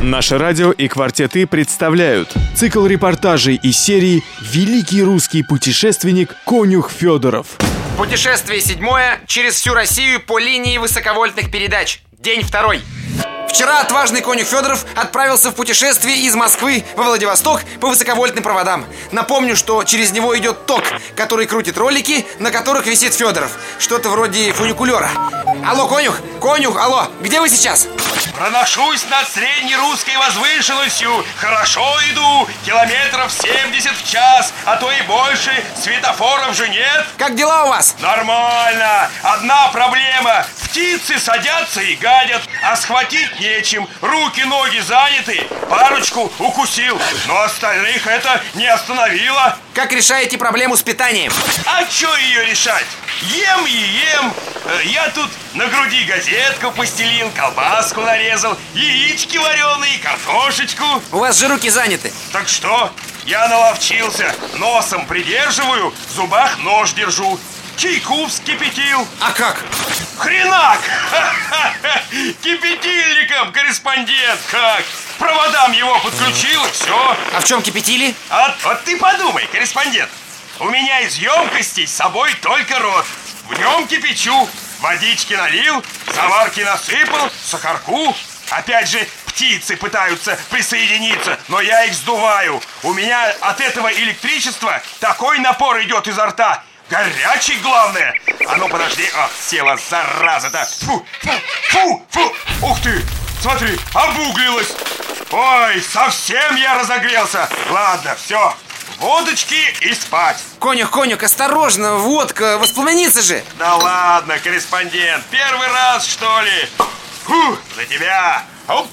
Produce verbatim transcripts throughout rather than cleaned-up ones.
Наше радио и «Квартеты» представляют цикл репортажей из серии «Великий русский путешественник Конюх Федоров». Путешествие седьмое через всю Россию по линии высоковольтных передач. День второй. Вчера отважный Конюх Федоров отправился в путешествие из Москвы во Владивосток по высоковольтным проводам. Напомню, что через него идет ток, который крутит ролики, на которых висит Федоров. Что-то вроде фуникулера. Алло, Конюх, Конюх, алло, где вы сейчас? Проношусь над среднерусской возвышенностью. Хорошо иду, километров семьдесят в час, а то и больше. Светофоров же нет. Как дела у вас? Нормально. Одна проблема. Птицы садятся и гадят, а схватить нечем. Руки-ноги заняты. Парочку укусил, но остальных это не остановило. Как решаете проблему с питанием? А чё ее решать? Ем и ем. Я тут на груди газетку постелил, колбаску нарезал, яички вареные, картошечку. У вас же руки заняты. Так что? Я наловчился. Носом придерживаю, в зубах нож держу. Чайку вскипятил. А как? Хренак! Кипятильником, корреспондент, как? Проводам его подключил, и все. А в чем кипятили? А, вот ты подумай, корреспондент. У меня из емкостей с собой только рот. В нем кипячу. Водички налил, заварки насыпал, сахарку. Опять же, птицы пытаются присоединиться, но я их сдуваю. У меня от этого электричества такой напор идет изо рта. Горячий, главное. А ну, подожди. Ах, села, зараза-то. Фу, фу, фу, фу. Ух ты, смотри, обуглилась. Ой, совсем я разогрелся. Ладно, все. Водочки и спать. Конюх, Конюх, осторожно, водка воспламенится же. Да ладно, корреспондент, первый раз, что ли? Фу, за тебя. Оп.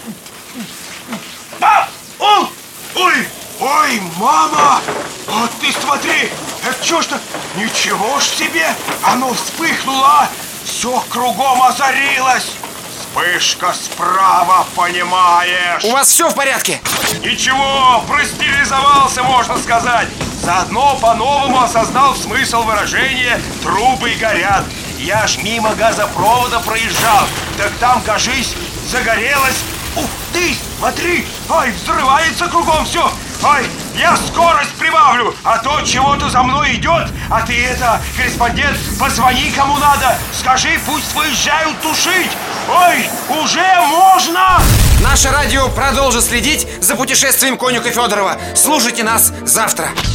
А! О! Ой, ой, мама! Вот ты смотри, это что ж-то? Ничего ж себе! Оно вспыхнуло, все кругом озарилось. Вспышка справа, понимаешь? У вас все в порядке? Ничего, простерилизовался, можно сказать. Заодно по-новому осознал смысл выражения «трубы горят». Я ж мимо газопровода проезжал. Так там, кажись, загорелось. Ух ты, смотри, ай, взрывается кругом все. Ай, я скорость прибавлю, а то чего-то за мной идет. А ты это, корреспондент, позвони кому надо. Скажи, пусть выезжают тушить. Ой, уже можно! Наше радио продолжит следить за путешествием Конюха Федорова. Слушайте нас завтра.